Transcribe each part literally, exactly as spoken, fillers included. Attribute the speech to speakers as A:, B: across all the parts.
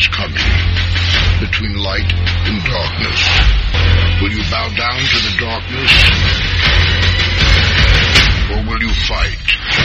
A: is coming, between light and darkness. Will you bow down to the darkness, or will you fight?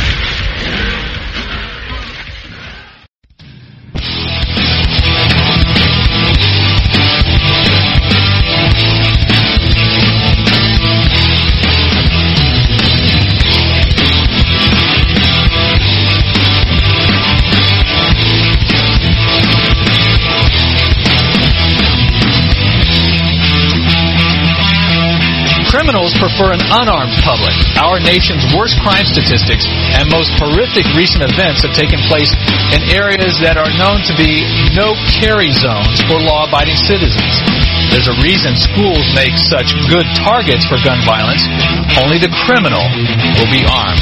B: Criminals prefer an unarmed public. Our nation's worst crime statistics and most horrific recent events have taken place in areas that are known to be no-carry zones for law-abiding citizens. There's a reason schools make such good targets for gun violence. Only the criminal will be armed.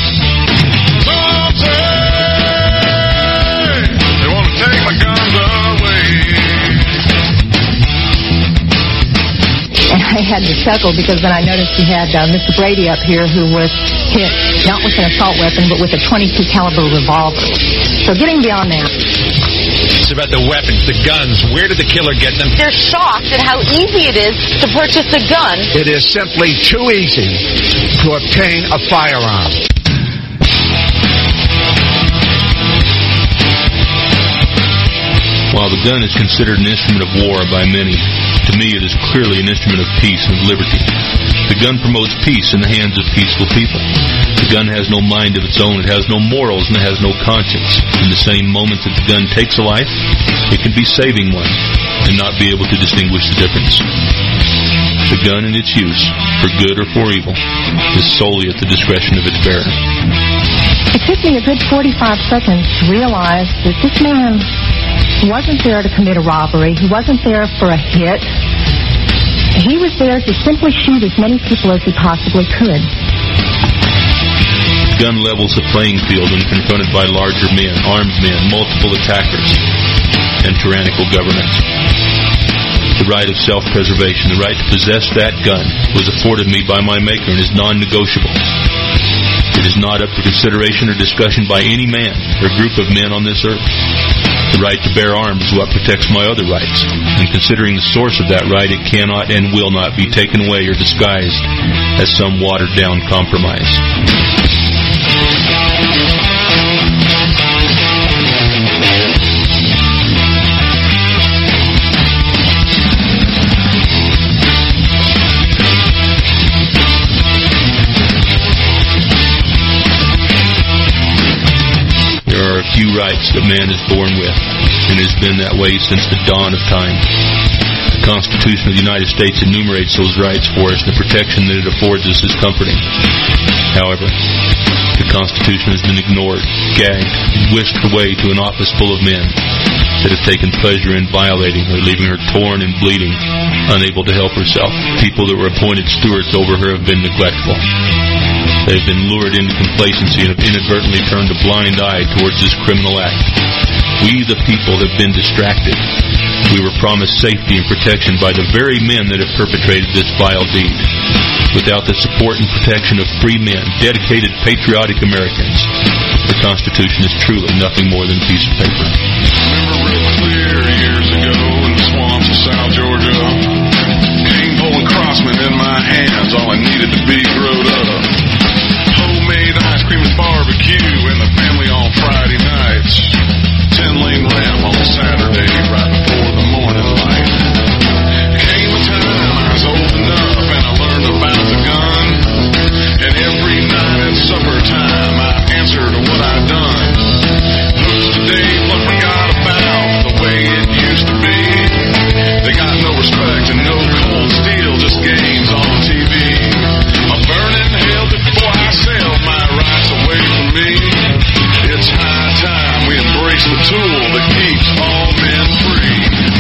C: They want to take my guns away.
D: And I had to chuckle because then I noticed you had uh, Mister Brady up here who was hit not with an assault weapon but with a twenty-two caliber revolver. So getting beyond that.
E: It's about the weapons, the guns. Where did the killer get them?
F: They're shocked at how easy it is to purchase a gun.
G: It is simply too easy to obtain a firearm.
H: While the gun is considered an instrument of war by many, to me it is clearly an instrument of peace and of liberty. The gun promotes peace in the hands of peaceful people. The gun has no mind of its own, it has no morals, and it has no conscience. In the same moment that the gun takes a life, it can be saving one and not be able to distinguish the difference. The gun in its use, for good or for evil, is solely at the discretion of its bearer.
D: It took me a good forty-five seconds to realize that this man wasn't there to commit a robbery. He wasn't there for a hit. He was there to simply shoot as many people as he possibly could.
H: Gun levels the playing field when confronted by larger men, armed men, multiple attackers, and tyrannical governments. The right of self-preservation, the right to possess that gun, was afforded me by my Maker and is non-negotiable. It is not up for consideration or discussion by any man or group of men on this earth. The right to bear arms is what protects my other rights. And considering the source of that right, it cannot and will not be taken away or disguised as some watered-down compromise. Few rights that man is born with, and has been that way since the dawn of time. The Constitution of the United States enumerates those rights for us, and the protection that it affords us is comforting. However, the Constitution has been ignored, gagged, and whisked away to an office full of men that have taken pleasure in violating her, leaving her torn and bleeding, unable to help herself. People that were appointed stewards over her have been neglectful. They have been lured into complacency and have inadvertently turned a blind eye towards this criminal act. We, the people, have been distracted. We were promised safety and protection by the very men that have perpetrated this vile deed. Without the support and protection of free men, dedicated, patriotic Americans, the Constitution is truly nothing more than a piece of paper.
C: Remember real clear years ago in the swamps of South Georgia, cane pulling Crossman in my hands, all I needed to be growed up. Homemade ice cream and barbecue and the family on Friday nights. Ten-lane ramp on Saturday right before the morning light. Came a time I was old enough and I learned about the gun. And every night at supper time I answered to what I'd done. Who's today what forgot about the way it used to be? They got no respect and no cold steel, just games on T V. I'm burning hell before I sell my rights away from me. It's high time we embrace the tool that keeps all men free.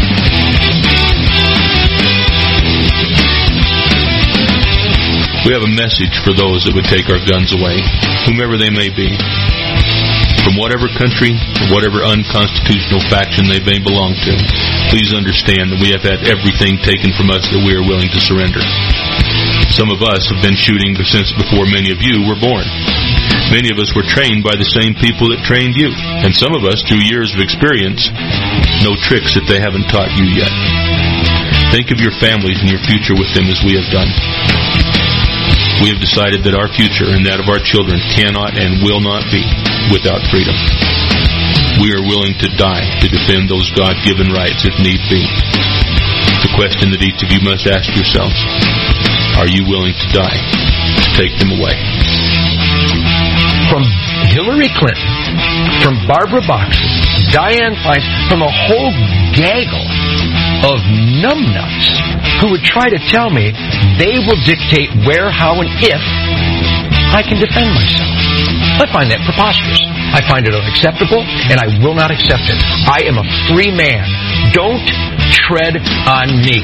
H: We have a message for those that would take our guns away, whomever they may be, from whatever country or whatever unconstitutional faction they may belong to. Please understand that we have had everything taken from us that we are willing to surrender. Some of us have been shooting since before many of you were born. Many of us were trained by the same people that trained you, and some of us, through years of experience, know tricks that they haven't taught you yet. Think of your families and your future with them as we have done. We have decided that our future and that of our children cannot and will not be without freedom. We are willing to die to defend those God-given rights if need be. The question that each of you must ask yourselves: are you willing to die to take them away?
G: From Hillary Clinton, from Barbara Boxer, Dianne Feinstein, from a whole gaggle of numbnuts who would try to tell me they will dictate where, how, and if I can defend myself. I find that preposterous. I find it unacceptable, and I will not accept it. I am a free man. Don't tread on me.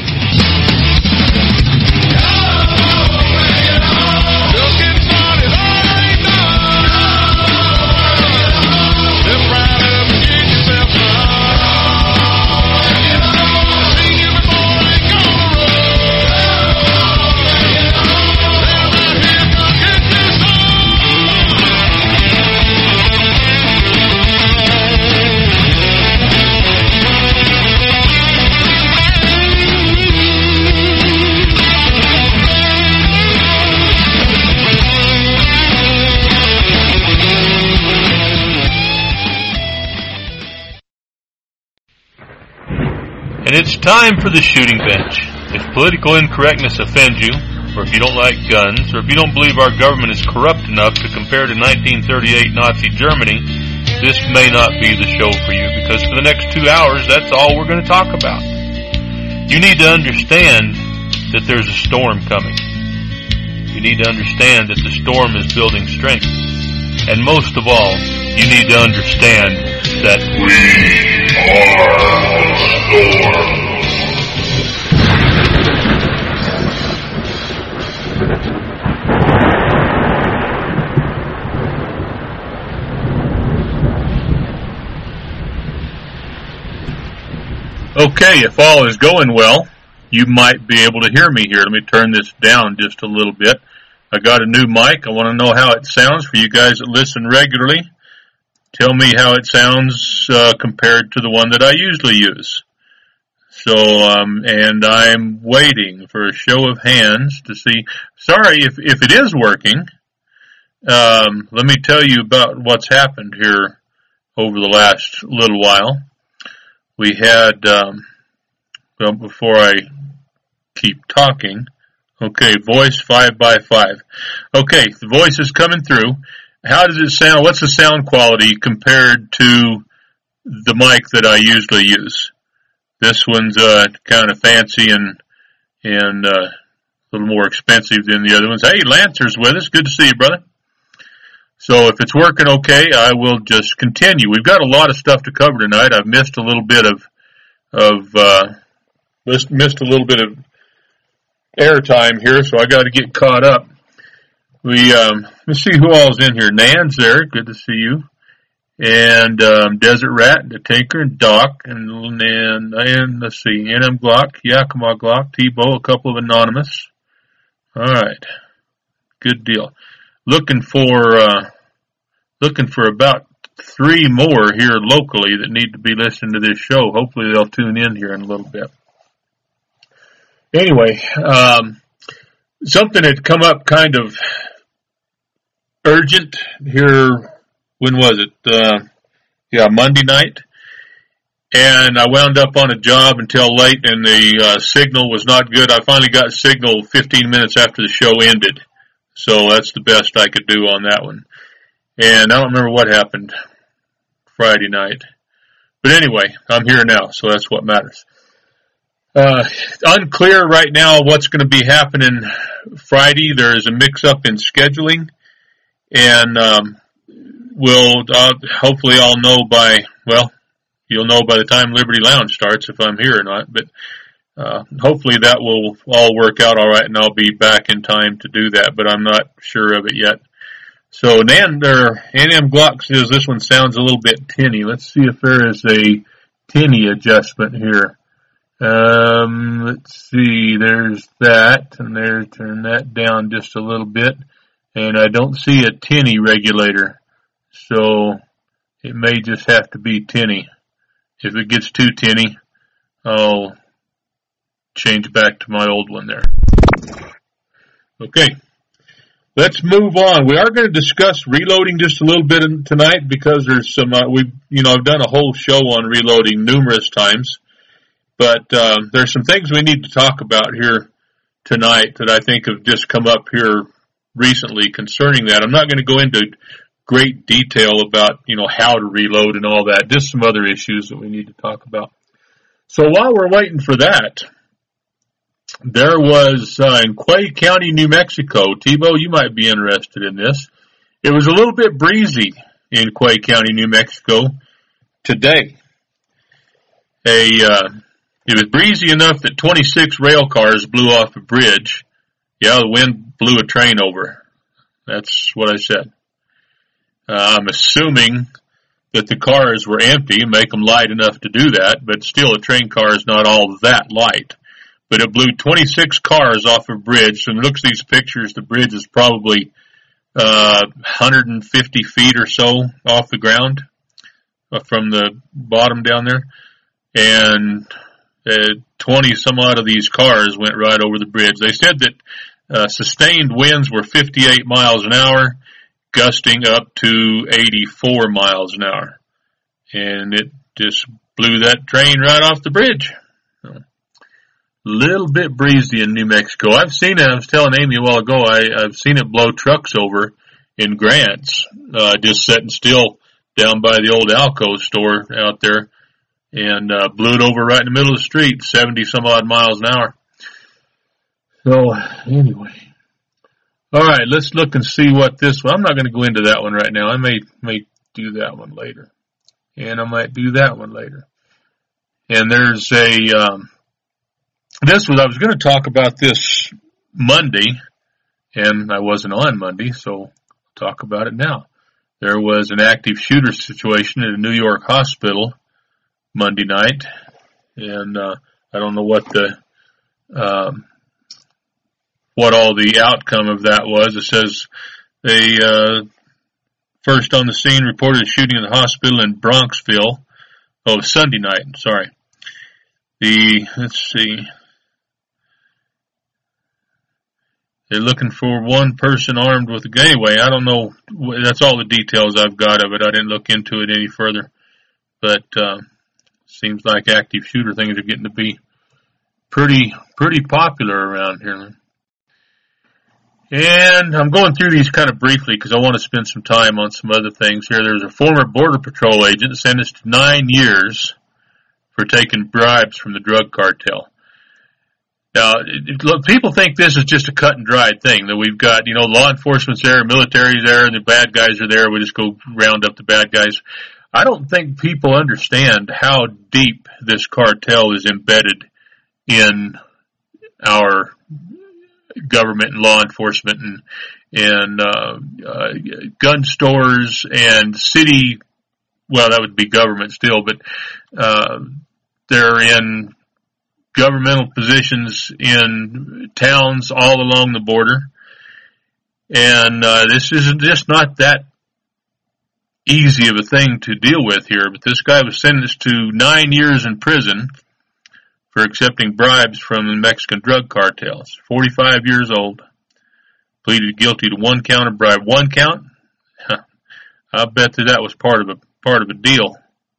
I: And it's time for the shooting bench. If political incorrectness offends you, or if you don't like guns, or if you don't believe our government is corrupt enough to compare to nineteen thirty-eight Nazi Germany, this may not be the show for you, because for the next two hours, that's all we're going to talk about. You need to understand that there's a storm coming. You need to understand that the storm is building strength. And most of all, you need to understand that we are the storm. Okay, if all is going well, you might be able to hear me here. Let me turn this down just a little bit. I got a new mic. I want to know how it sounds for you guys that listen regularly. Tell me how it sounds uh, compared to the one that I usually use. So, um, and I'm waiting for a show of hands to see. Sorry if, if it is working. Um, let me tell you about what's happened here over the last little while. We had, um, well, before I keep talking, okay, voice five by five. Okay, the voice is coming through. How does it sound? What's the sound quality compared to the mic that I usually use? This one's uh, kind of fancy and and uh, a little more expensive than the other ones. Hey, Lancer's with us. Good to see you, brother. So if it's working okay, I will just continue. We've got a lot of stuff to cover tonight. I've missed a little bit of of uh, missed, missed a little bit of airtime here, so I got to get caught up. We um, let's see who all's in here. Nan's there. Good to see you. And um, Desert Rat, the Tinker, and Doc, and and, and let's see, N M Glock, Yakima Glock, T-Bow, a couple of anonymous. All right, good deal. Looking for uh, looking for about three more here locally that need to be listening to this show. Hopefully they'll tune in here in a little bit. Anyway, um, something had come up kind of urgent here. When was it? Uh, yeah, Monday night. And I wound up on a job until late, and the uh, signal was not good. I finally got signal fifteen minutes after the show ended. So that's the best I could do on that one. And I don't remember what happened Friday night. But anyway, I'm here now, so that's what matters. Uh, unclear right now what's going to be happening Friday. There is a mix-up in scheduling. And um, we'll uh, hopefully I'll know by, well, you'll know by the time Liberty Lounge starts if I'm here or not. But Uh, hopefully that will all work out all right, and I'll be back in time to do that, but I'm not sure of it yet. So Nan, or N M Glock says this one sounds a little bit tinny. Let's see if there is a tinny adjustment here. Um, let's see, there's that, and there, turn that down just a little bit. and I don't see a tinny regulator, so it may just have to be tinny. If it gets too tinny, I'll change back to my old one there. Okay, let's move on. We are going to discuss reloading just a little bit tonight because there's some, uh, we, you know, I've done a whole show on reloading numerous times, but uh, there's some things we need to talk about here tonight that I think have just come up here recently concerning that. I'm not going to go into great detail about, you know, how to reload and all that, just some other issues that we need to talk about. So while we're waiting for that, there was uh, in Quay County, New Mexico. Tebow, you might be interested in this. It was a little bit breezy in Quay County, New Mexico today. A uh, it was breezy enough that twenty-six rail cars blew off a bridge. Yeah, the wind blew a train over. That's what I said. Uh, I'm assuming that the cars were empty, make them light enough to do that, but still a train car is not all that light. But it blew twenty-six cars off a bridge. So when it looks at these pictures, the bridge is probably uh, one hundred fifty feet or so off the ground uh, from the bottom down there. And uh, twenty some odd of these cars went right over the bridge. They said that uh, sustained winds were fifty-eight miles an hour, gusting up to eighty-four miles an hour. And it just blew that train right off the bridge. So, little bit breezy in New Mexico. I've seen it. I was telling Amy a while ago, I, I've seen it blow trucks over in Grants, uh, just sitting still down by the old Alco store out there, and uh, blew it over right in the middle of the street, seventy some odd miles an hour. So, anyway. All right, let's look and see what this one, I'm not going to go into that one right now. I may, may do that one later. And I might do that one later. And there's a, um, This was, I was going to talk about this Monday, and I wasn't on Monday, so I'll talk about it now. There was an active shooter situation at a New York hospital Monday night, and uh, I don't know what the, um, what all the outcome of that was. It says they, uh, first on the scene reported a shooting in the hospital in Bronxville. Oh, Sunday night, sorry. The, let's see. They're looking for one person armed with a gun. Anyway, I don't know. That's all the details I've got of it. I didn't look into it any further. But uh, seems like active shooter things are getting to be pretty pretty popular around here. And I'm going through these kind of briefly because I want to spend some time on some other things here. There's a former Border Patrol agent sentenced to nine years for taking bribes from the drug cartel. Now, look, people think this is just a cut and dried thing, that we've got, you know, law enforcement's there, military's there, and the bad guys are there. We just go round up the bad guys. I don't think people understand how deep this cartel is embedded in our government and law enforcement and, and uh, uh, gun stores and city, well, that would be government still, but uh, they're in governmental positions in towns all along the border. And uh, this is just not that easy of a thing to deal with here. But this guy was sentenced to nine years in prison for accepting bribes from the Mexican drug cartels. forty-five years old. Pleaded guilty to one count of bribe. One count? Huh. I bet that that was part of a part of a deal.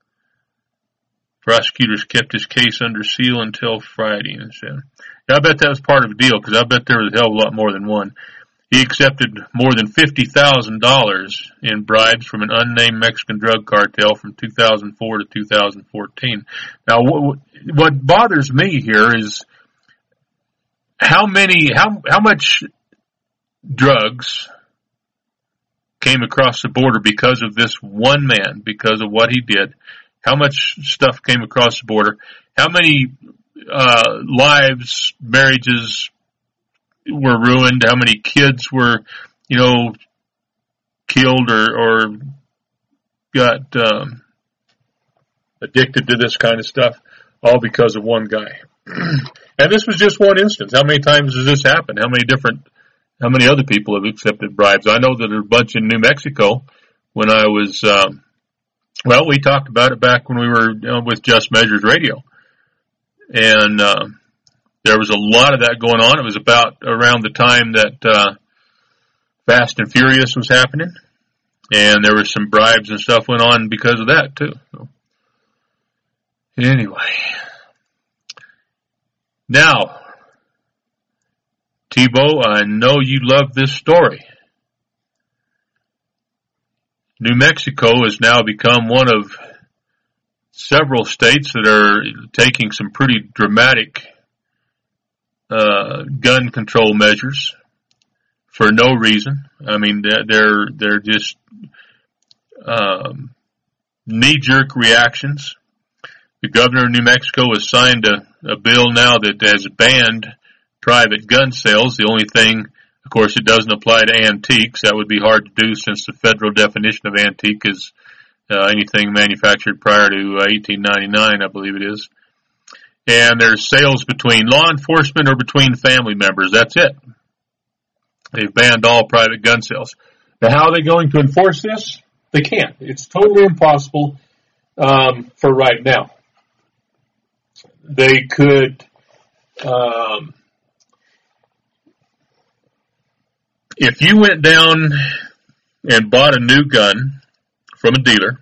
I: Prosecutors kept his case under seal until Friday. And said, I bet that was part of a deal, because I bet there was a hell of a lot more than one. He accepted more than fifty thousand dollars in bribes from an unnamed Mexican drug cartel from two thousand four to two thousand fourteen. Now, what, what bothers me here is how many, how, how much drugs came across the border because of this one man, because of what he did. How much stuff came across the border? How many uh, lives, marriages were ruined? How many kids were, you know, killed or, or got um, addicted to this kind of stuff? All because of one guy. And this was just one instance. How many times has this happened? How many different how many other people have accepted bribes? I know that there are a bunch in New Mexico when I was, um, well, we talked about it back when we were uh, with Just Measures Radio. And uh, there was a lot of that going on. It was about around the time that uh, Fast and Furious was happening. And there were some bribes and stuff went on because of that, too. So, anyway. Now, Tebow, I know you love this story. New Mexico has now become one of several states that are taking some pretty dramatic uh, gun control measures for no reason. I mean, they're they're just um, knee-jerk reactions. The governor of New Mexico has signed a, a bill now that has banned private gun sales. The only thing, of course, it doesn't apply to antiques. That would be hard to do since the federal definition of antique is uh, anything manufactured prior to uh, eighteen ninety-nine, I believe it is. And there's sales between law enforcement or between family members. That's it. They've banned all private gun sales. Now, how are they going to enforce this? They can't. It's totally impossible um, for right now. They could, um, if you went down and bought a new gun from a dealer,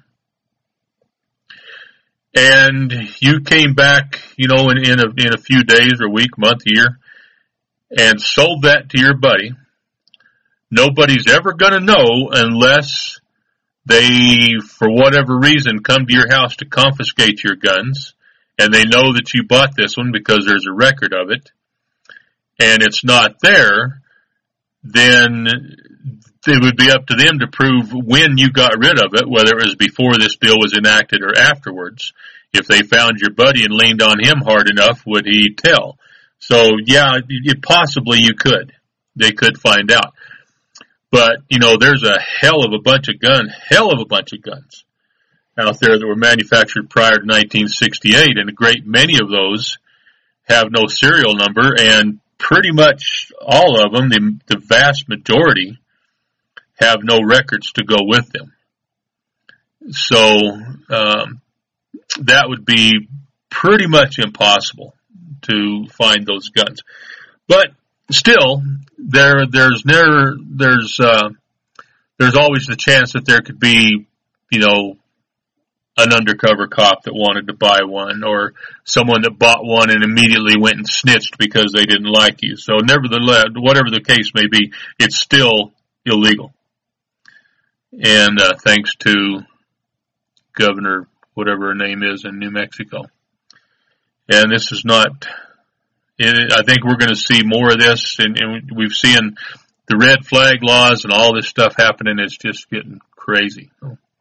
I: and you came back, you know, in, in a in a few days or week, month, year, and sold that to your buddy, nobody's ever going to know unless they, for whatever reason, come to your house to confiscate your guns, and they know that you bought this one because there's a record of it, and it's not there, then it would be up to them to prove when you got rid of it, whether it was before this bill was enacted or afterwards. If they found your buddy and leaned on him hard enough, would he tell? So, yeah, it, possibly you could. They could find out. But, you know, there's a hell of a bunch of guns, hell of a bunch of guns out there that were manufactured prior to nineteen sixty-eight, and a great many of those have no serial number, and pretty much all of them, the, the vast majority, have no records to go with them. So um, that would be pretty much impossible to find those guns. But still, there there's never there's uh, there's always the chance that there could be, you know, an undercover cop that wanted to buy one, or someone that bought one and immediately went and snitched because they didn't like you. So nevertheless, whatever the case may be, it's still illegal. And uh, thanks to Governor, whatever her name is, in New Mexico. And this is not, it, I think we're going to see more of this, and, and we've seen the red flag laws and all this stuff happening. It's just getting crazy.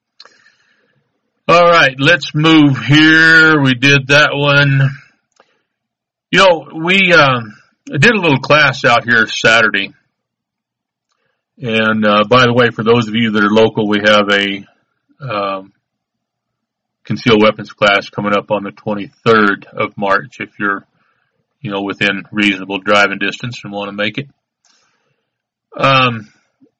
I: All right, let's move here. We did that one. You know, we uh, did a little class out here Saturday. And uh, by the way, for those of you that are local, we have a um, concealed weapons class coming up on the twenty-third of March. If you're, you know, within reasonable driving distance and want to make it. Um,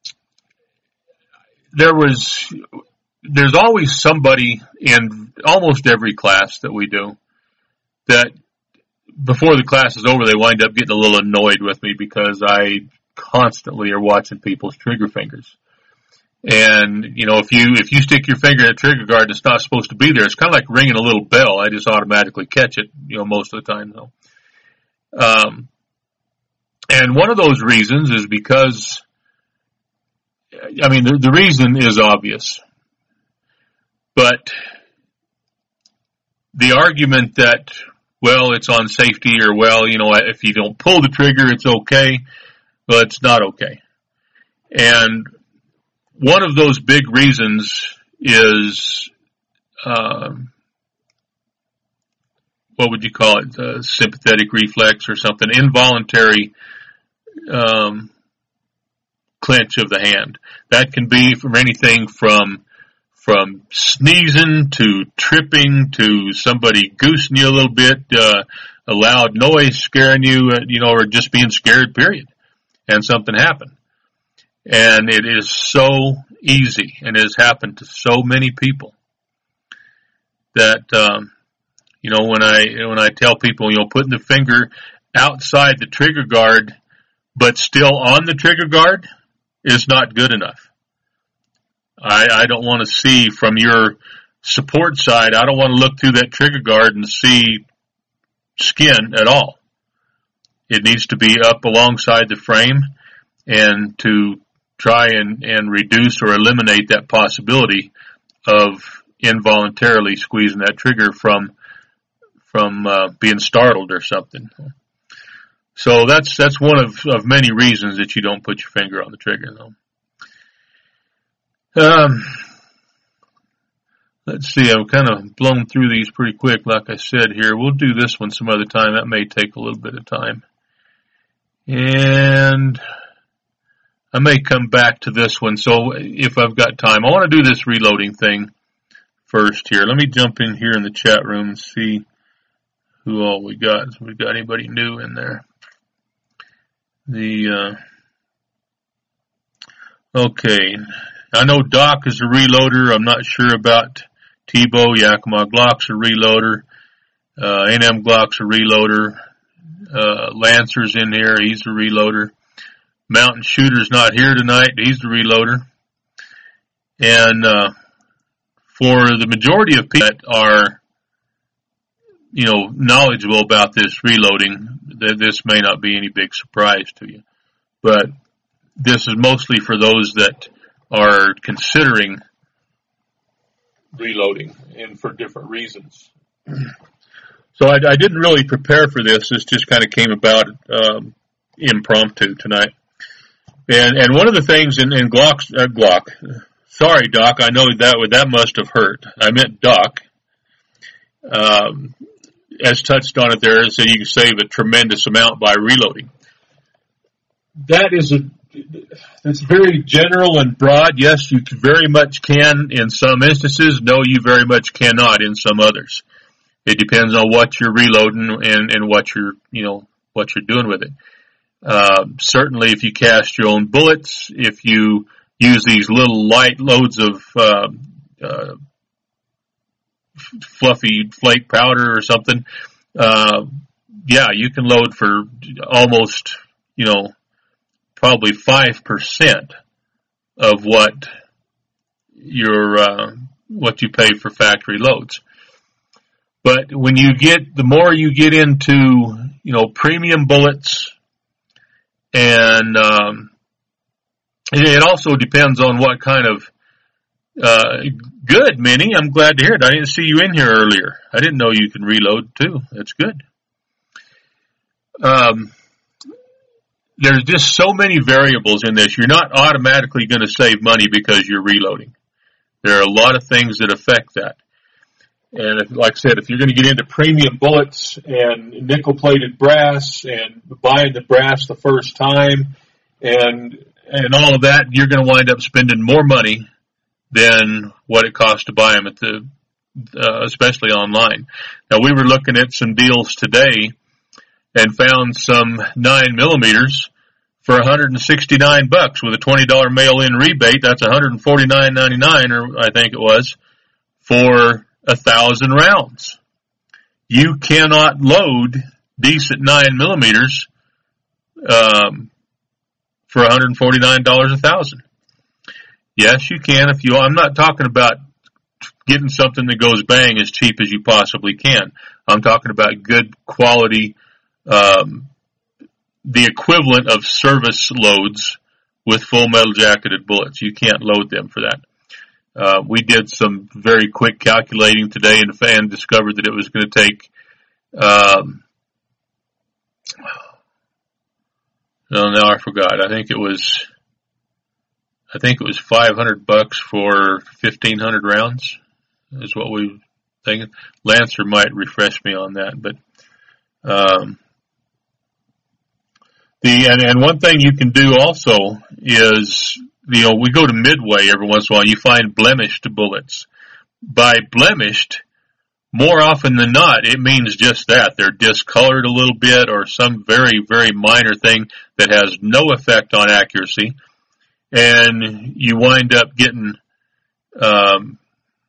I: there was, there's always somebody in almost every class that we do that before the class is over, they wind up getting a little annoyed with me because I constantly are watching people's trigger fingers. And, you know, if you, if you stick your finger in a trigger guard and it's not supposed to be there, it's kind of like ringing a little bell. I just automatically catch it, you know, most of the time though. Um, and one of those reasons is because, I mean, the, the reason is obvious, but the argument that, well, it's on safety, or, well, you know, if you don't pull the trigger, it's okay. Well, it's not okay. And one of those big reasons is, um, what would you call it? Uh, sympathetic reflex or something, involuntary, um, clench of the hand. That can be from anything from, from sneezing to tripping to somebody goosing you a little bit, uh, a loud noise scaring you, uh, you know, or just being scared, period. and something happened. And it is so easy, and it has happened to so many people that, um, you know, when I, when I tell people, you know, putting the finger outside the trigger guard, but still on the trigger guard is not good enough. I, I don't want to see from your support side, I don't want to look through that trigger guard and see skin at all. It needs to be up alongside the frame, and to try and, and reduce or eliminate that possibility of involuntarily squeezing that trigger from from uh, being startled or something. So that's that's one of, of many reasons that you don't put your finger on the trigger, though. Um, let's see, I've kind of blown through these pretty quick, like I said here. We'll do this one some other time. That may take a little bit of time. And I may come back to this one, so if I've got time. I want to do this reloading thing first here. Let me jump in here in the chat room and see who all we got. If we got anybody new in there. The, uh, okay. I know Doc is a reloader. I'm not sure about Tebow. Yakima Glock's a reloader. Uh, A and M Glock's a reloader. Uh, Lancer's in here. He's a reloader. Mountain Shooter's not here tonight. He's the reloader. And, uh, for the majority of people that are, you know, knowledgeable about this reloading, th- this may not be any big surprise to you. But this is mostly for those that are considering reloading, and for different reasons. So I, I didn't really prepare for this. This just kind of came about um, impromptu tonight. And and one of the things in, in Glock's, uh, Glock, sorry, Doc, I know that that must have hurt. I meant Doc. Um, as touched on it there, so you can save a tremendous amount by reloading. That is a, that's very general and broad. Yes, you very much can in some instances. No, you very much cannot in some others. It depends on what you're reloading and, and what you're, you know, what you're doing with it. Uh, certainly if you cast your own bullets, if you use these little light loads of, uh, uh, fluffy flake powder or something, uh, yeah, you can load for almost, you know, probably five percent of what your, uh, what you pay for factory loads. But when you get, the more you get into, you know, premium bullets, and um, it also depends on what kind of, uh, good, Minnie. I'm glad to hear it. I didn't see you in here earlier. I didn't know you can reload too. That's good. Um, there's just so many variables in this. You're not automatically going to save money because you're reloading. There are a lot of things that affect that. And if, like I said, if you're going to get into premium bullets and nickel-plated brass and buying the brass the first time and and all of that, you're going to wind up spending more money than what it costs to buy them at the, uh, especially online. Now, we were looking at some deals today and found some nine millimeters for one hundred sixty-nine bucks with a twenty dollars mail-in rebate. That's one hundred forty-nine ninety-nine, or I think it was, for a thousand rounds. You cannot load decent nine millimeters um, for one hundred forty-nine dollars a thousand. Yes, you can. If you, I'm not talking about getting something that goes bang as cheap as you possibly can. I'm talking about good quality, um, the equivalent of service loads with full metal jacketed bullets. You can't load them for that. Uh, we did some very quick calculating today and, and discovered that it was going to take, um, no, now I forgot. I think it was, I think it was five hundred bucks for fifteen hundred rounds is what we were thinking. Lancer might refresh me on that, but, um, the, and, and one thing you can do also is, you know, we go to Midway every once in a while, you find blemished bullets. By blemished, more often than not, it means just that. They're discolored a little bit or some very, very minor thing that has no effect on accuracy. And you wind up getting, um,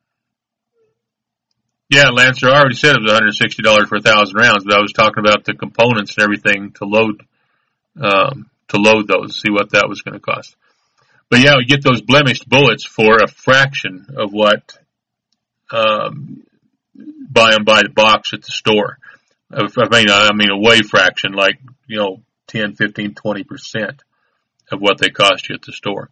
I: yeah, Lancer, I already said it was one hundred sixty dollars for a thousand rounds, but I was talking about the components and everything to load, um, to load those, see what that was going to cost. But yeah, we get those blemished bullets for a fraction of what, um, buy them by the box at the store. I mean, I mean a way fraction, like, you know, ten, fifteen, twenty percent of what they cost you at the store.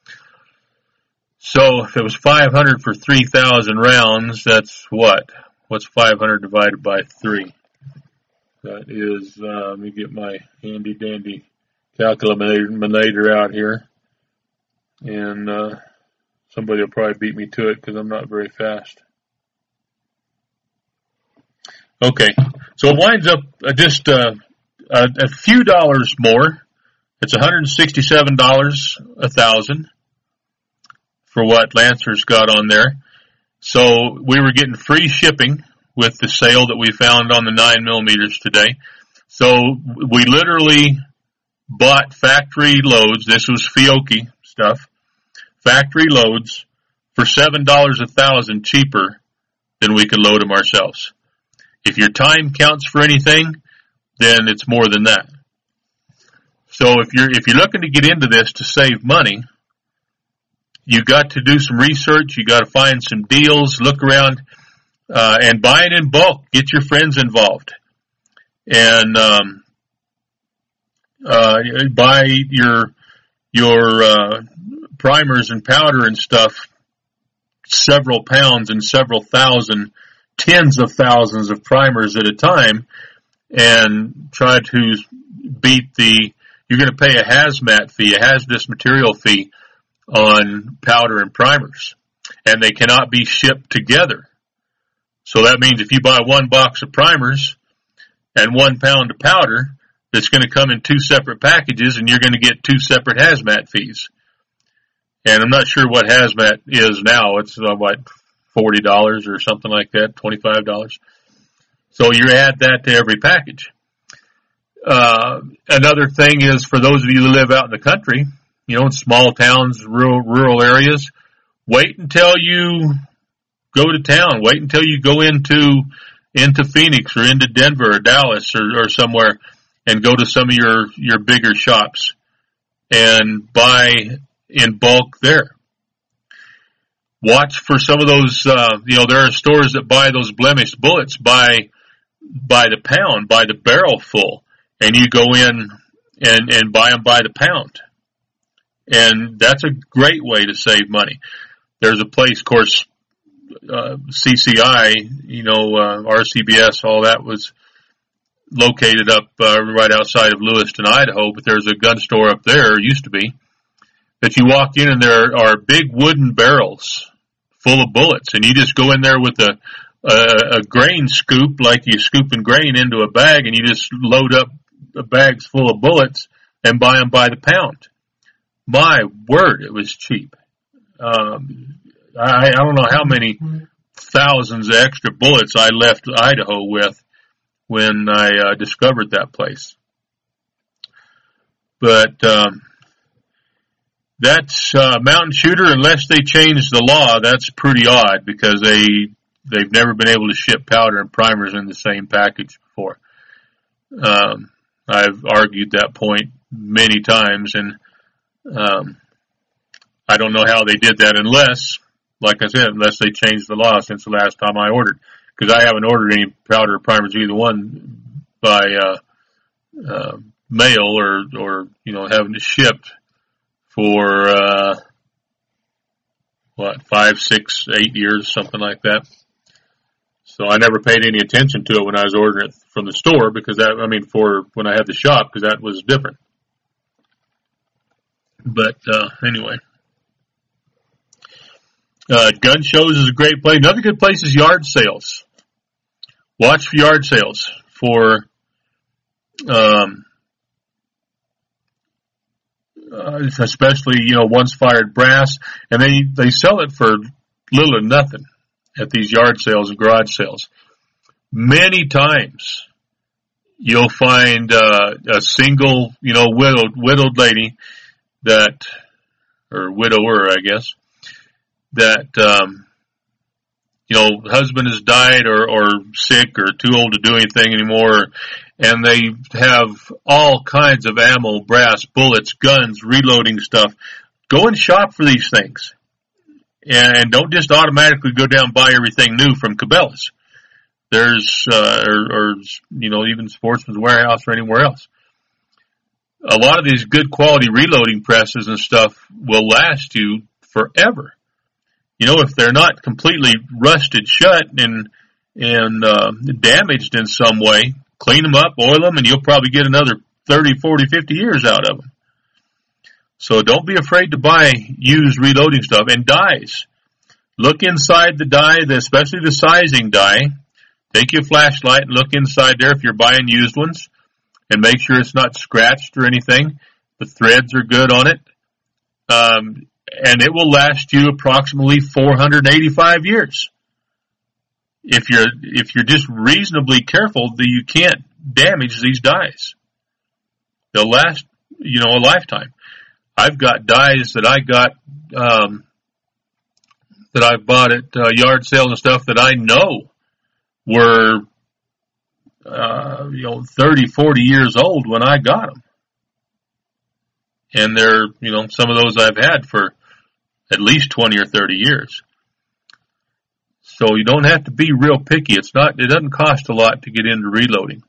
I: So if it was five hundred for three thousand rounds, that's what? What's five hundred divided by three? That is, uh, let me get my handy dandy calculator out here. And, uh, somebody will probably beat me to it because I'm not very fast. Okay, so it winds up just uh, a, a few dollars more. It's one hundred sixty-seven dollars a thousand for what Lancer's got on there. So we were getting free shipping with the sale that we found on the nine millimeters today. So we literally bought factory loads. This was Fiocchi stuff. Factory loads for seven dollars a thousand cheaper than we could load them ourselves. If your time counts for anything, then it's more than that. So if you're, if you're looking to get into this to save money, you got to do some research, you got to find some deals, look around, uh, and buy it in bulk. Get your friends involved. And, um, uh, buy your, your, uh, primers and powder and stuff, several pounds and several thousand, tens of thousands of primers at a time, and try to beat the, you're going to pay a hazmat fee, a hazardous material fee on powder and primers, and they cannot be shipped together. So that means if you buy one box of primers and one pound of powder, that's going to come in two separate packages, and you're going to get two separate hazmat fees. And I'm not sure what hazmat is now. It's uh, what, forty dollars or something like that, twenty-five dollars. So you add that to every package. Uh, another thing is for those of you who live out in the country, you know, in small towns, rural, rural areas, wait until you go to town. Wait until you go into, into Phoenix or into Denver or Dallas or, or somewhere and go to some of your, your bigger shops and buy in bulk there. Watch for some of those, uh, you know, there are stores that buy those blemished bullets by, by the pound, by the barrel full, and you go in and, and buy them by the pound. And that's a great way to save money. There's a place, of course, uh, C C I, you know, uh, R C B S, all that was located up, uh, right outside of Lewiston, Idaho, but there's a gun store up there, used to be, that you walk in and there are big wooden barrels full of bullets, and you just go in there with a, a, a grain scoop, like you scooping grain into a bag, and you just load up bags full of bullets and buy them by the pound. My word, it was cheap. Um, I, I don't know how many thousands of extra bullets I left Idaho with when I uh, discovered that place. But um, that's uh, Mountain Shooter, unless they change the law, that's pretty odd because they, they've never been able to ship powder and primers in the same package before. Um, I've argued that point many times, and um, I don't know how they did that unless, like I said, unless they changed the law since the last time I ordered. Because I haven't ordered any powder or primers, either one, by uh, uh, mail or, or, you know, having it shipped for, uh, what, five, six, eight years, something like that. So I never paid any attention to it when I was ordering it from the store because that, I mean, for when I had the shop, because that was different. But, uh, anyway. Uh, gun shows is a great place. Another good place is yard sales. Watch for yard sales for, um, uh, especially, you know, once fired brass, and they, they sell it for little or nothing at these yard sales and garage sales. many times you'll find uh, a single, you know, widowed widowed lady that, or widower, I guess, that um, you know, husband has died or, or sick or too old to do anything anymore, and they have all kinds of ammo, brass, bullets, guns, reloading stuff. Go and shop for these things. And don't just automatically go down and buy everything new from Cabela's. There's, uh, or, or, you know, even Sportsman's Warehouse or anywhere else. A lot of these good quality reloading presses and stuff will last you forever. You know, if they're not completely rusted shut and, and, uh, damaged in some way, clean them up, oil them, and you'll probably get another thirty, forty, fifty years out of them. So don't be afraid to buy used reloading stuff. And dies. Look inside the die, especially the sizing die. Take your flashlight and look inside there if you're buying used ones, and make sure it's not scratched or anything. The threads are good on it. Um, and it will last you approximately four hundred eighty-five years. If you're, if you're just reasonably careful, that you can't damage these dies. They'll last, you know, a lifetime. I've got dies that I got, um, that I bought at uh, yard sales and stuff that I know were, uh, you know, thirty, forty years old when I got them. And they're, you know, some of those I've had for at least twenty or thirty years. So you don't have to be real picky. It's not, it doesn't cost a lot to get into reloading.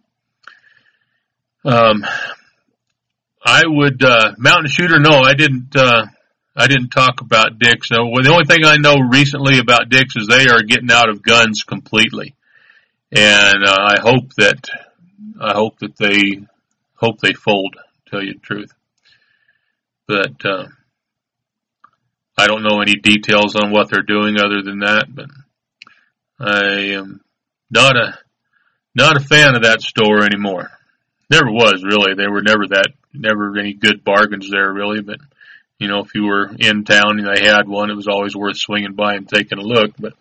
I: Um, I would, uh, mountain shooter, no, I didn't, uh, I didn't talk about Dick's. No, well, the only thing I know recently about Dick's is they are getting out of guns completely. And, uh, I hope that, I hope that they, hope they fold, to tell you the truth. But, uh, I don't know any details on what they're doing other than that, but I am not a, not a fan of that store anymore. Never was, really. They were never that, never any good bargains there, really. But, you know, if you were in town and they had one, it was always worth swinging by and taking a look. But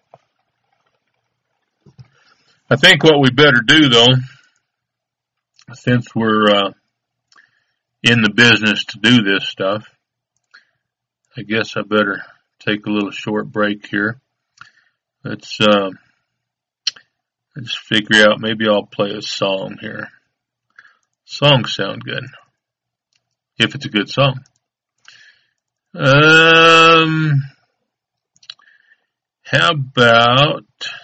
I: I think what we better do, though, since we're uh, in the business to do this stuff, I guess I better take a little short break here. Let's, uh, let's figure out, maybe I'll play a song here. Songs sound good. If it's a good song. Um, how about,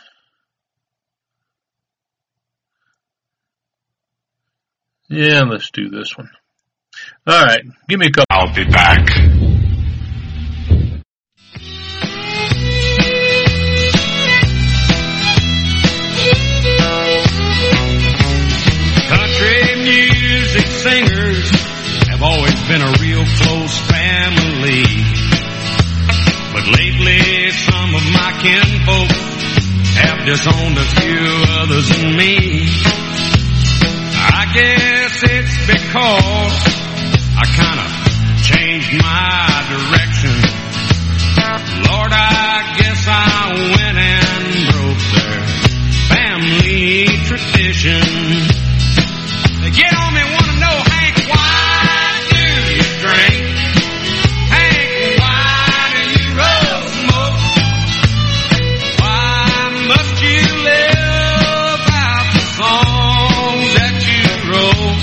I: yeah, let's do this one. All right, give me a couple.
C: I'll be back.
J: Singers have always been a real close family, but lately some of my kinfolk have disowned a few others than me. I guess it's because I kind of changed my direction. Lord, I guess I went and broke their family tradition. They get on me, wanna know, Hank, why do you drink? Hank, why do you roll smoke? Why must you live out the songs that you wrote?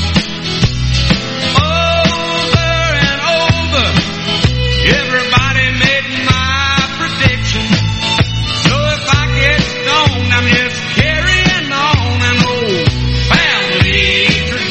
J: Over and over, everybody made my prediction. So if I get stoned, I'm just carrying on an old family.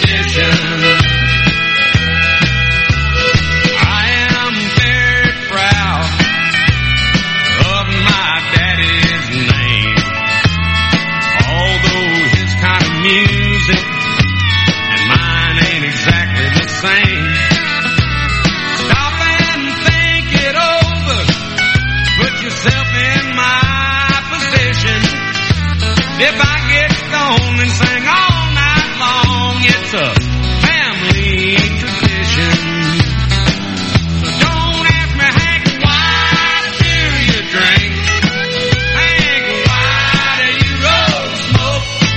J: I am very proud of my daddy's name, although his kind of music and mine ain't exactly the same. Stop and think it over, put yourself in my position. If I get stoned and sing all night long, it's a family tradition. So don't ask me, Hank, why do you drink? Hank, why do you roll smoke?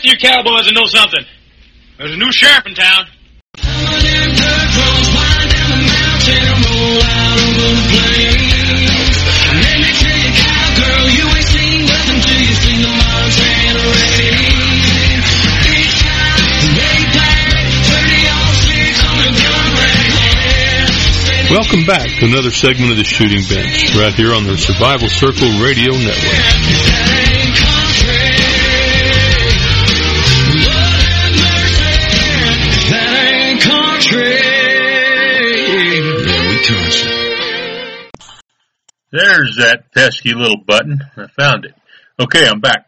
E: of you cowboys that know something. There's a new sheriff in town.
H: Welcome back to another segment of the Shooting Bench, right here on the Survival Circle Radio Network.
I: There's that pesky little button. I found it. Okay, I'm back.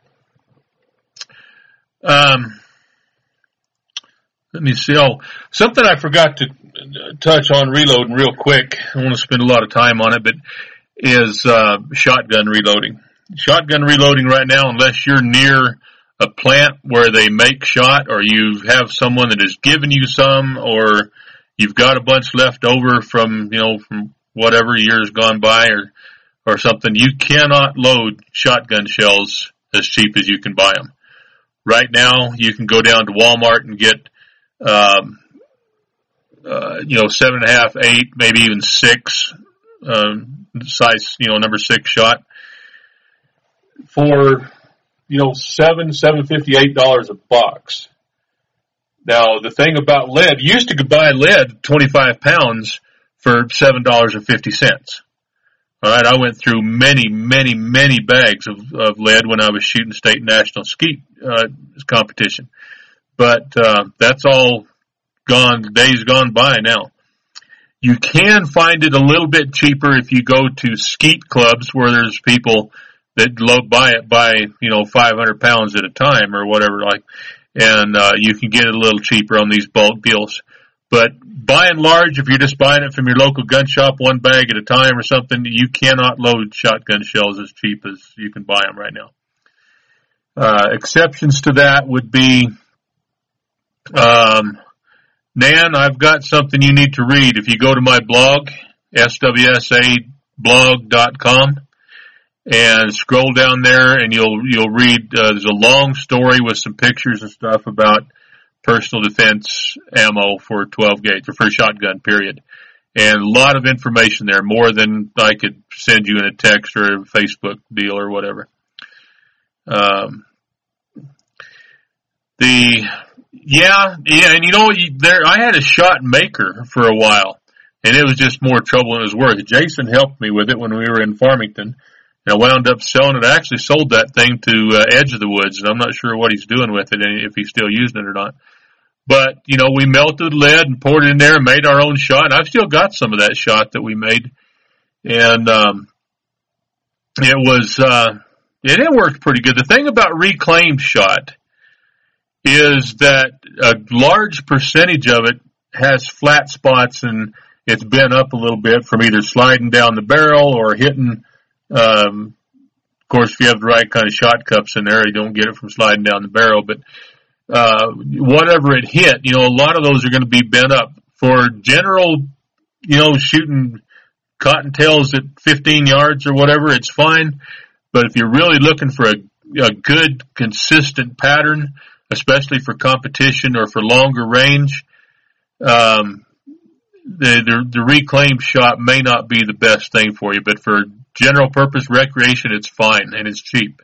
I: Um, let me see. Oh, something I forgot to touch on reloading real quick. I want to spend a lot of time on it, but is uh, shotgun reloading. Shotgun reloading right now, unless you're near a plant where they make shot, or you have someone that has given you some, or you've got a bunch left over from, you know, from whatever years gone by, or or something, you cannot load shotgun shells as cheap as you can buy them. Right now, you can go down to Walmart and get, um, uh, you know, seven and a half, eight, maybe even six, um, size, you know, number six shot for, you know, seven, seven fifty, eight dollars a box. Now, the thing about lead, you used to buy lead twenty-five pounds for seven dollars and fifty cents. All right, I went through many, many, many bags of, of lead when I was shooting state and national skeet uh, competition. But uh, that's all gone, the days gone by now. You can find it a little bit cheaper if you go to skeet clubs where there's people that load buy it by, you know, five hundred pounds at a time or whatever, like, and uh, you can get it a little cheaper on these bulk deals. But by and large, if you're just buying it from your local gun shop, one bag at a time or something, you cannot load shotgun shells as cheap as you can buy them right now. Uh, exceptions to that would be, um, Nan, I've got something you need to read. If you go to my blog, S W S A blog dot com, and scroll down there and you'll, you'll read, uh, there's a long story with some pictures and stuff about personal defense ammo for twelve gauge or for shotgun, period. And a lot of information there, more than I could send you in a text or a Facebook deal or whatever. Um, the, yeah, yeah, and you know, there, I had a shot maker for a while, and it was just more trouble than it was worth. Jason helped me with it when we were in Farmington, and I wound up selling it. I actually sold that thing to uh, Edge of the Woods, and I'm not sure what he's doing with it, and if he's still using it or not. But, you know, we melted lead and poured it in there and made our own shot. And I've still got some of that shot that we made. And, um, it was, uh, it, it worked pretty good. The thing about reclaimed shot is that a large percentage of it has flat spots and it's bent up a little bit from either sliding down the barrel or hitting, um, of course, if you have the right kind of shot cups in there, you don't get it from sliding down the barrel, but Uh, whatever it hit, you know, a lot of those are going to be bent up. For general, you know, shooting cottontails at fifteen yards or whatever, it's fine. But if you're really looking for a, a good, consistent pattern, especially for competition or for longer range, um, the, the, the reclaimed shot may not be the best thing for you. But for general purpose recreation, it's fine and it's cheap.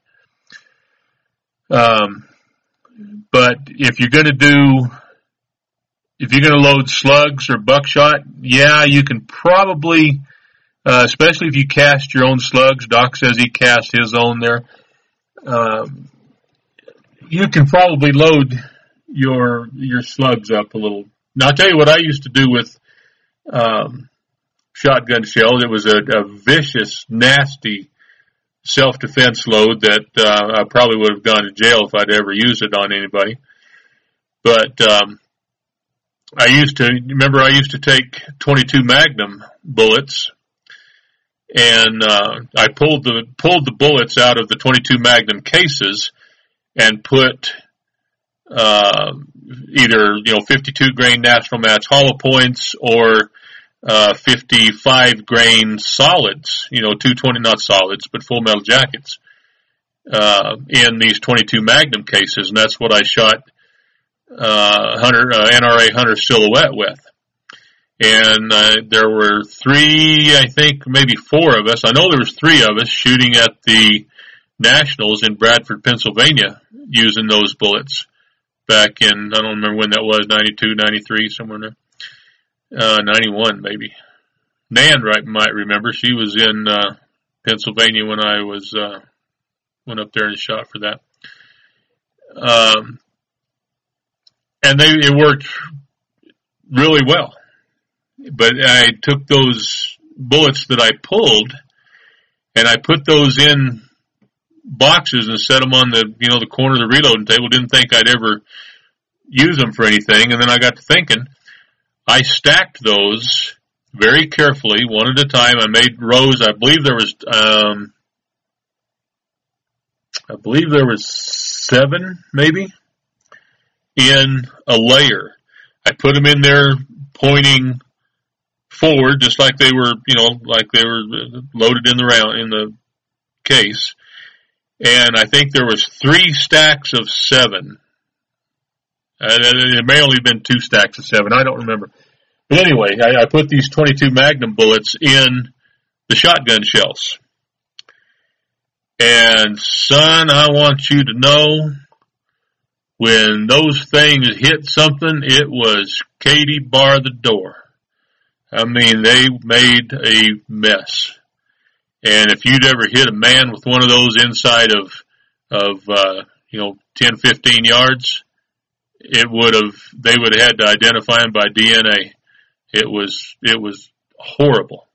I: Um, But if you're going to do, if you're going to load slugs or buckshot, yeah, you can probably, uh, especially if you cast your own slugs. Doc says he cast his own there. Um, you can probably load your your slugs up a little. Now, I'll tell you what I used to do with um, shotgun shells. It was a, a vicious, nasty self-defense load that uh, I probably would have gone to jail if I'd ever used it on anybody. But um, I used to, remember I used to take twenty-two Magnum bullets, and uh, I pulled the pulled the bullets out of the twenty-two Magnum cases and put uh, either, you know, fifty-two grain National Match hollow points or Uh, fifty-five grain solids, you know, two twenty, not solids, but full metal jackets. uh, in these twenty-two Magnum cases, and that's what I shot uh, Hunter uh, N R A Hunter Silhouette with. And uh, there were three, I think, maybe four of us. I know there was three of us shooting at the Nationals in Bradford, Pennsylvania, using those bullets back in, I don't remember when that was, ninety-two, ninety-three, somewhere in there. Uh, ninety-one, maybe. Nan right, might remember. She was in uh, Pennsylvania when I was uh, went up there and shot for that. Um, and they it worked really well. But I took those bullets that I pulled and I put those in boxes and set them on the, you know, the corner of the reloading table. Didn't think I'd ever use them for anything. And then I got to thinking, I stacked those very carefully, one at a time. I made rows. I believe there was, um, I believe there was seven, maybe, in a layer. I put them in there pointing forward, just like they were, you know, like they were loaded in the round, in the case. And I think there was three stacks of seven. Uh, it may only have been two stacks of seven. I don't remember. But anyway, I, I put these twenty-two Magnum bullets in the shotgun shells. And son, I want you to know, when those things hit something, it was Katie bar the door. I mean, they made a mess. And if you'd ever hit a man with one of those inside of, of, uh, you know, ten, fifteen yards, it would have, they would have had to identify him by D N A. It was, it was horrible.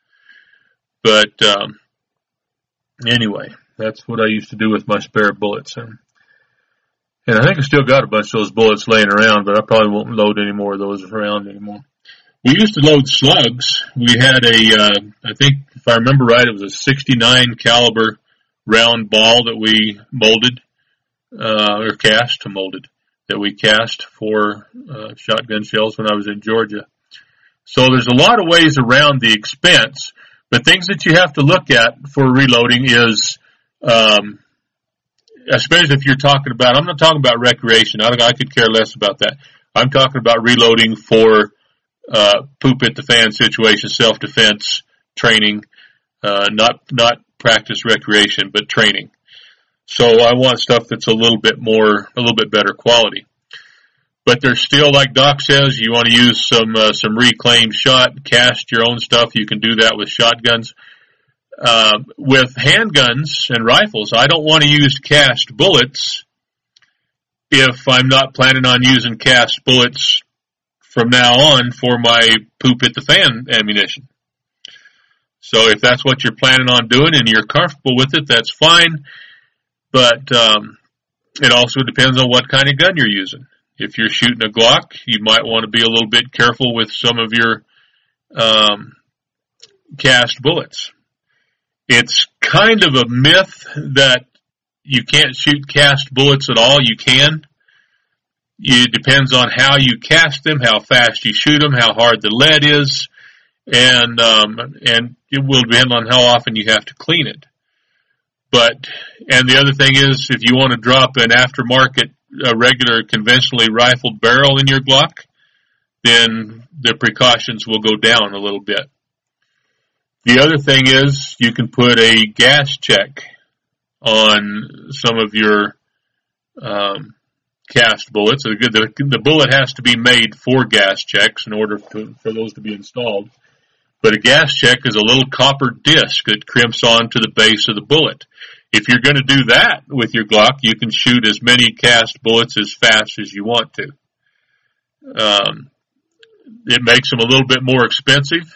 I: But, um, anyway, that's what I used to do with my spare bullets. And, and I think I still got a bunch of those bullets laying around, but I probably won't load any more of those around anymore. We used to load slugs. We had a, uh, I think, if I remember right, it was a sixty-nine caliber round ball that we molded, uh, or cast, molded, that we cast for, uh, shotgun shells when I was in Georgia. So there's a lot of ways around the expense, but things that you have to look at for reloading is, um, especially if you're talking about, I'm not talking about recreation. I, I could care less about that. I'm talking about reloading for Uh, poop at the fan situation, self-defense training, uh, not, not practice recreation, but training. So I want stuff that's a little bit more, a little bit better quality. But there's still, like Doc says, you want to use some, uh, some reclaimed shot, cast your own stuff. You can do that with shotguns. Uh, with handguns and rifles, I don't want to use cast bullets if I'm not planning on using cast bullets from now on for my poop at the fan ammunition. So if that's what you're planning on doing and you're comfortable with it, that's fine. But um, it also depends on what kind of gun you're using. If you're shooting a Glock, you might want to be a little bit careful with some of your um, cast bullets. It's kind of a myth that you can't shoot cast bullets at all. You can. It depends on how you cast them, how fast you shoot them, how hard the lead is, and um, and it will depend on how often you have to clean it. But, and the other thing is, if you want to drop an aftermarket, a regular conventionally rifled barrel in your Glock, then the precautions will go down a little bit. The other thing is, you can put a gas check on some of your um cast bullets. The, the, the bullet has to be made for gas checks in order to, for those to be installed. But a gas check is a little copper disc that crimps onto the base of the bullet. If you're going to do that with your Glock, you can shoot as many cast bullets as fast as you want to. Um, it makes them a little bit more expensive,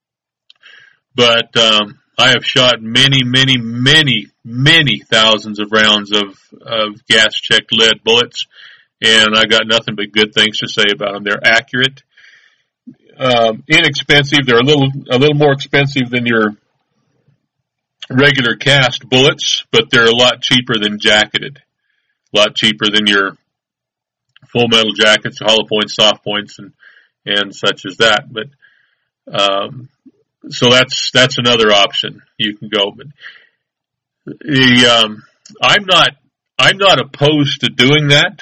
I: but um, I have shot many, many, many, many thousands of rounds of, of gas-checked lead bullets, and I got nothing but good things to say about them. They're accurate, um, inexpensive. They're a little, a little more expensive than your regular cast bullets, but they're a lot cheaper than jacketed. A lot cheaper than your full metal jackets, hollow points, soft points, and and such as that. But um, so that's that's another option you can go. But the um, I'm not, I'm not opposed to doing that.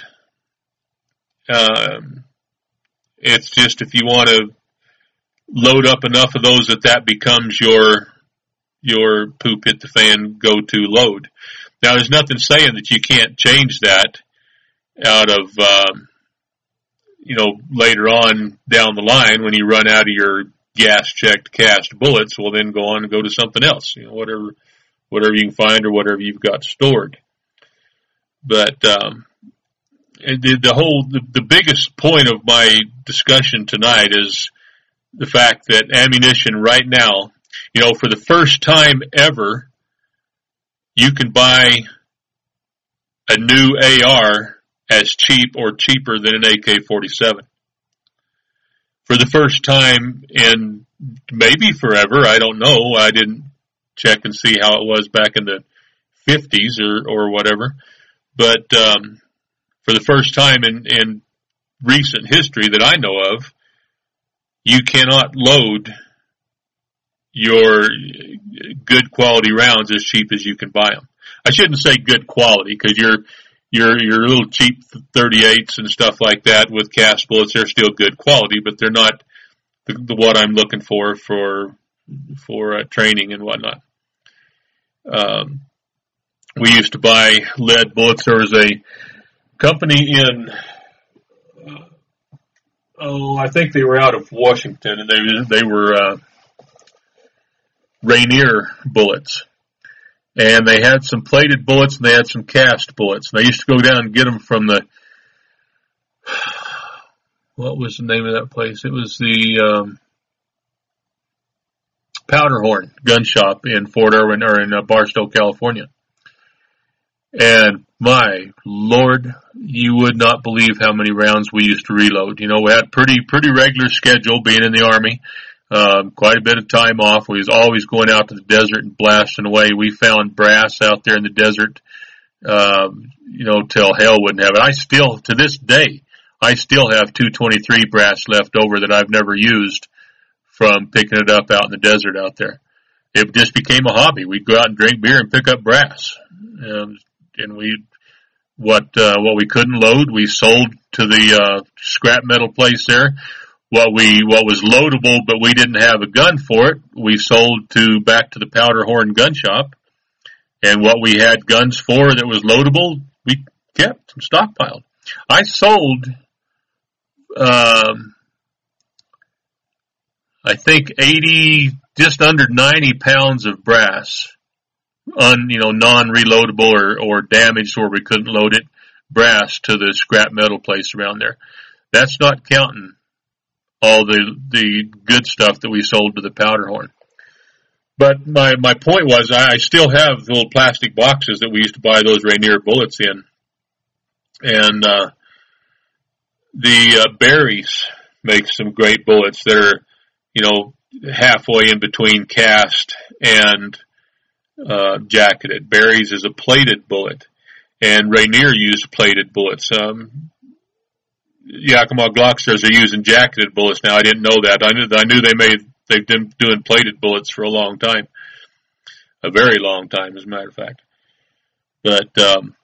I: Um, it's just if you want to load up enough of those that that becomes your, your poop hit the fan go-to load. Now, there's nothing saying that you can't change that out of, um, you know, later on down the line when you run out of your gas-checked cast bullets, well, then go on and go to something else, you know, whatever, whatever you can find or whatever you've got stored. But um, the, the whole, the, the biggest point of my discussion tonight is the fact that ammunition right now, you know, for the first time ever, you can buy a new A R as cheap or cheaper than an A K forty-seven. For the first time in maybe forever, I don't know. I didn't check and see how it was back in the fifties or, or whatever. But um, for the first time in, in recent history that I know of, you cannot load your good quality rounds as cheap as you can buy them. I shouldn't say good quality because your your your little cheap thirty-eights and stuff like that with cast bullets, they're still good quality, but they're not the, the what I'm looking for for for uh, training and whatnot. Um, we used to buy lead bullets. There was a company in uh, oh, I think they were out of Washington, and they they were uh, Rainier bullets. And they had some plated bullets and they had some cast bullets. And I used to go down and get them from the, what was the name of that place? It was the um, Powderhorn gun shop in Fort Irwin, or in uh, Barstow, California. And my Lord, you would not believe how many rounds we used to reload. You know, we had pretty, pretty regular schedule being in the Army. Um, quite a bit of time off. We was always going out to the desert and blasting away. We found brass out there in the desert, um, you know, till hell wouldn't have it. I still, to this day, I still have two twenty-three brass left over that I've never used from picking it up out in the desert out there. It just became a hobby. We'd go out and drink beer and pick up brass. Um, and we, what, uh, what we couldn't load, we sold to the, uh, scrap metal place there. What we, what was loadable, but we didn't have a gun for it, we sold to, back to the Powderhorn gun shop. And what we had guns for that was loadable, we kept some stockpiled. I sold, um, I think eighty, just under ninety pounds of brass, un, you know, non-reloadable or, or damaged where we couldn't load it, brass to the scrap metal place around there. That's not counting all the, the good stuff that we sold to the Powderhorn. But my, my point was I still have the little plastic boxes that we used to buy those Rainier bullets in. And, uh, the, uh, Berries make some great bullets. They're, you know, halfway in between cast and, uh, jacketed. Berries is a plated bullet, and Rainier used plated bullets. Um, Yakima Glocksters are using jacketed bullets now. I didn't know that. I knew I knew they made they've been doing plated bullets for a long time, a very long time, as a matter of fact. But um,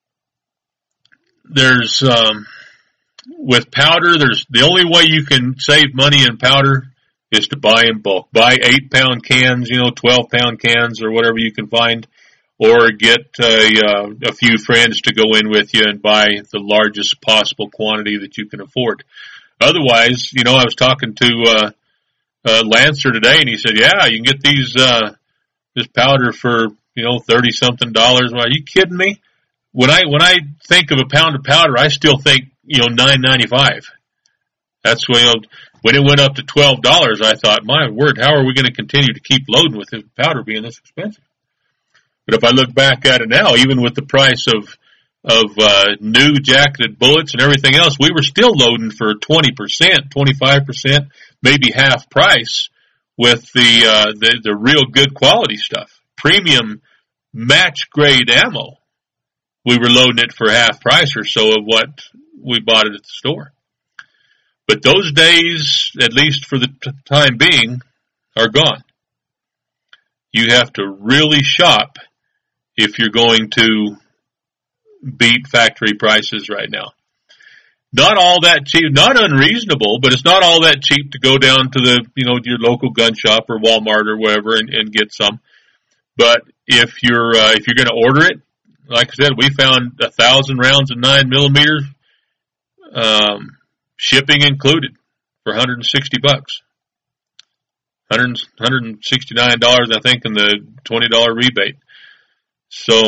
I: there's um, with powder, there's the only way you can save money in powder is to buy in bulk. Buy eight pound cans, you know, twelve pound cans, or whatever you can find. Or get a, uh, a few friends to go in with you and buy the largest possible quantity that you can afford. Otherwise, you know, I was talking to uh, uh Lancer today, and he said, "Yeah, you can get these uh this powder for you know thirty something dollars." Well, are you kidding me? When I when I think of a pound of powder, I still think you know nine ninety five. That's when you know, when it went up to twelve dollars. I thought, my word, how are we going to continue to keep loading with this powder being this expensive? But if I look back at it now, even with the price of of uh, new jacketed bullets and everything else, we were still loading for twenty percent, twenty-five percent, maybe half price with the, uh, the the real good quality stuff. Premium match grade ammo, we were loading it for half price or so of what we bought it at the store. But those days, at least for the t- time being, are gone. You have to really shop if you're going to beat factory prices right now. Not all that cheap, not unreasonable, but it's not all that cheap to go down to the, you know, your local gun shop or Walmart or wherever and, and get some. But if you're, uh, if you're going to order it, like I said, we found a thousand rounds of nine millimeters, um, shipping included for one hundred sixty bucks. one hundred sixty-nine dollars, I think, in the twenty dollars rebate. So,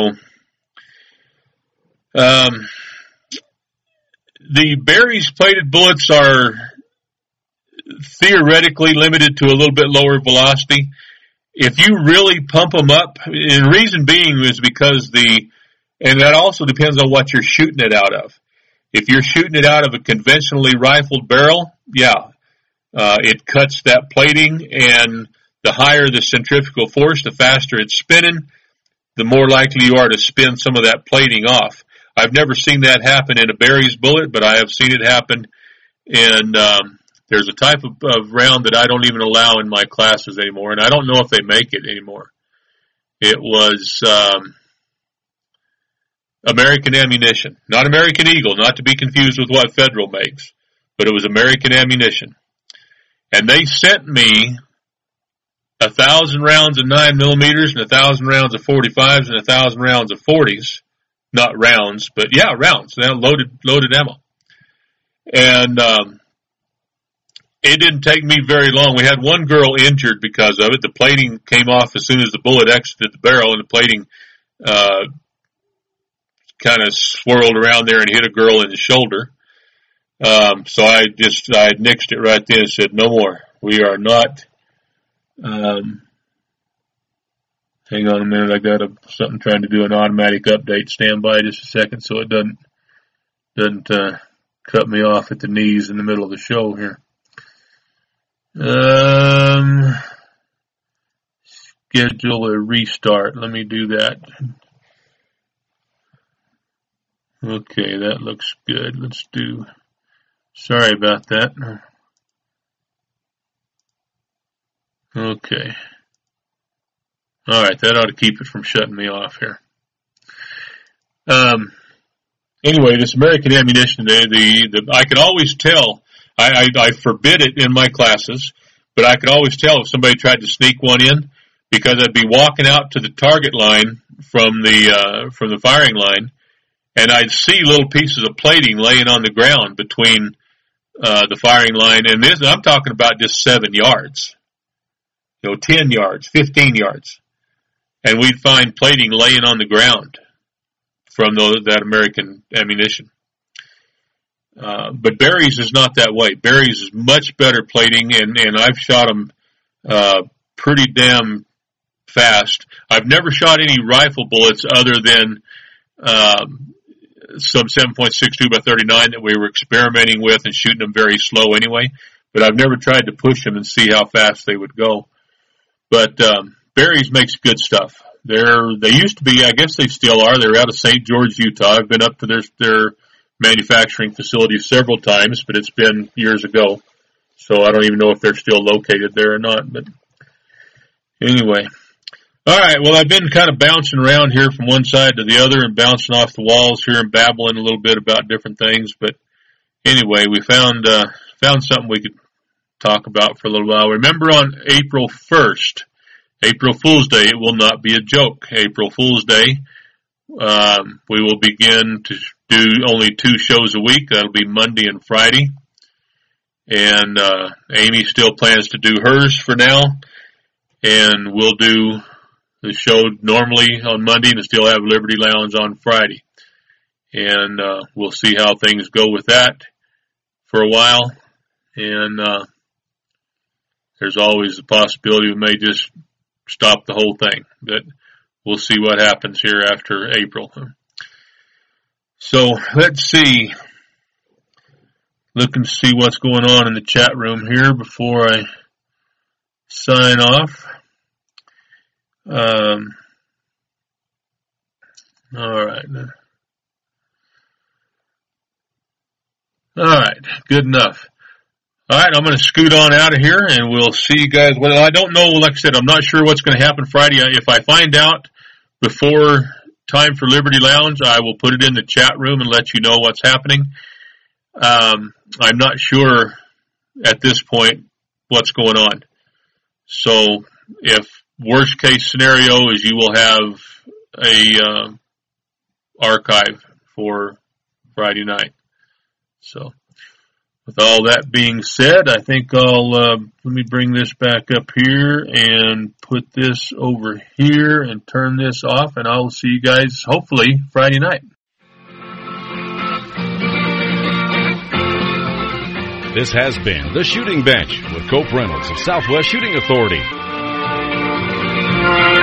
I: um, the Berry's plated bullets are theoretically limited to a little bit lower velocity. If you really pump them up, and the reason being is because the, and that also depends on what you're shooting it out of. If you're shooting it out of a conventionally rifled barrel, yeah, uh, it cuts that plating, and the higher the centrifugal force, the faster it's spinning, the more likely you are to spin some of that plating off. I've never seen that happen in a Berry's bullet, but I have seen it happen in, um, there's a type of, of round that I don't even allow in my classes anymore, and I don't know if they make it anymore. It was, um, American Ammunition, not American Eagle, not to be confused with what Federal makes, but it was American Ammunition. And they sent me a thousand rounds of nine millimeters and a thousand rounds of forty-fives and a thousand rounds of forties. Not rounds, but yeah, rounds. Loaded, loaded ammo. And, um, it didn't take me very long. We had one girl injured because of it. The plating came off as soon as the bullet exited the barrel, and the plating, uh, kind of swirled around there and hit a girl in the shoulder. Um, so I just, I nixed it right then and said, no more. We are not, um, hang on a minute. I got a, something trying to do an automatic update. Stand by just a second so it doesn't, doesn't, uh, cut me off at the knees in the middle of the show here. Um, schedule a restart. Let me do that. Okay, that looks good. Let's do, sorry about that. Okay. Alright, that ought to keep it from shutting me off here. Um, anyway, this American Ammunition, the, the, the I could always tell, I, I, I forbid it in my classes, but I could always tell if somebody tried to sneak one in, because I'd be walking out to the target line from the, uh, from the firing line, and I'd see little pieces of plating laying on the ground between, uh, the firing line, and this, I'm talking about just seven yards. You know, ten yards, fifteen yards. And we'd find plating laying on the ground from those, that American Ammunition. Uh, but Berry's is not that way. Berry's is much better plating, and, and I've shot them, uh, pretty damn fast. I've never shot any rifle bullets other than, um, some seven point six two by thirty-nine that we were experimenting with and shooting them very slow anyway. But I've never tried to push them and see how fast they would go. But, um, Berry's makes good stuff. They're, they used to be, I guess they still are. They're out of Saint George, Utah. I've been up to their, their manufacturing facility several times, but it's been years ago. So I don't even know if they're still located there or not, but anyway. Alright, well I've been kind of bouncing around here from one side to the other and bouncing off the walls here and babbling a little bit about different things, but anyway, we found, uh, found something we could talk about for a little while. Remember on April first, April Fool's Day, it will not be a joke. April Fool's Day, um, we will begin to do only two shows a week. That'll be Monday and Friday. And, uh, Amy still plans to do hers for now. And we'll do the show normally on Monday and still have Liberty Lounge on Friday. And, uh, we'll see how things go with that for a while. And, uh, there's always the possibility we may just stop the whole thing, but we'll see what happens here after April. So let's see. Look and see what's going on in the chat room here before I sign off. Um, all right. All right. Good enough. All right, I'm going to scoot on out of here, and we'll see you guys. Well, I don't know. Like I said, I'm not sure what's going to happen Friday. If I find out before time for Liberty Lounge, I will put it in the chat room and let you know what's happening. Um, I'm not sure at this point what's going on. So if worst case scenario is you will have a uh, archive for Friday night. So with all that being said, I think I'll, uh, let me bring this back up here and put this over here and turn this off, and I'll see you guys hopefully Friday night.
K: This has been The Shooting Bench with Cope Reynolds of Southwest Shooting Authority.